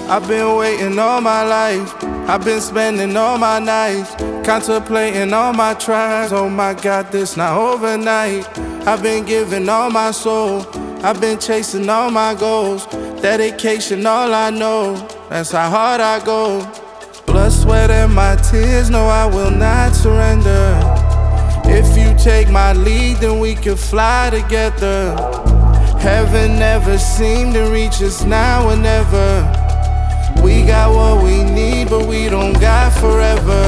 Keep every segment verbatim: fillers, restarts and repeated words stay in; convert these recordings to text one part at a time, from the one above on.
I've been waiting all my life. I've been spending all my nights, contemplating all my tries. Oh my God, this not overnight. I've been giving all my soul. I've been chasing all my goals. Dedication, all I know. That's how hard I go. Blood, sweat, and my tears. No, I will not surrender. If you take my lead, then we can fly together. Heaven never seemed to reach us now or never. We got what we need, but we don't got forever.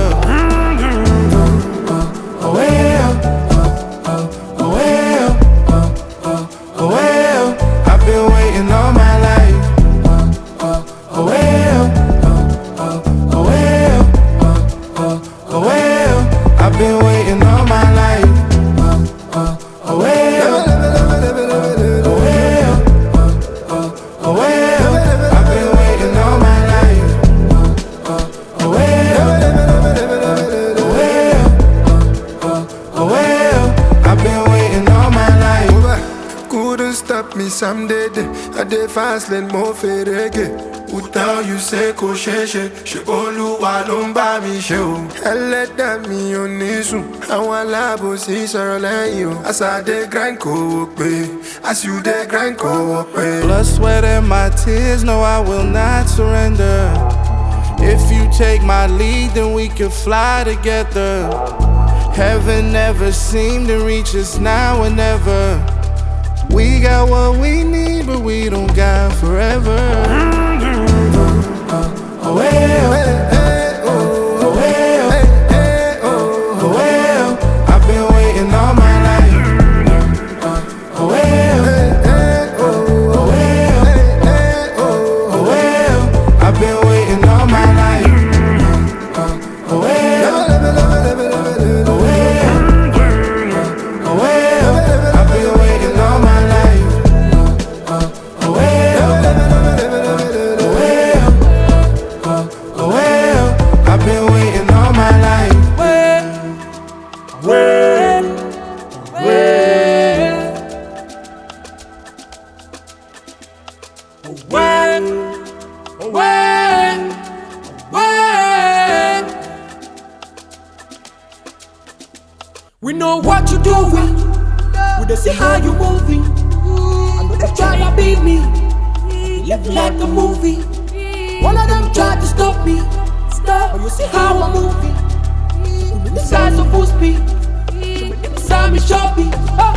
Oh well, oh well, oh well. I've been waiting all my life. Oh well, oh well, oh well. I've been waiting all my life. Oh well, oh well, oh well. I've been waiting all my life. Oh well, oh well. I've been waiting all my life. Couldn't stop me someday. I did fast lane more fèrègé. Without you say kò ṣeé ṣe, ṣe Olúwa ló ń bá mi ṣe o. Ẹlẹ́dàá mi ò ní sùn, àwọn alábòsí sọ̀rọ̀ lẹ́yìn o. As I dey grind kò wò pé, as you dey grind kò wò pé. Blood, sweat, and my tears, no, I will not surrender. If you take my lead, then we can fly together. Heaven never seemed to reach us now or never. We got what we need, but we don't got forever. Oh well, oh well, oh well. I've been waiting all my life. Oh well, oh well, oh well. I've been waiting all my life. Oh well, oh well, oh well. I've been waiting all my life. Oh well, oh well, oh well. I've been waiting all my life. Well, well, well, well, well, well. We know what you're doing. We don't see how you're moving. I know they try to beat me. Live like a movie. One of them tried to stop me. Stop. But you see how I'm moving. This guy's so full speed. Inside me, shopping.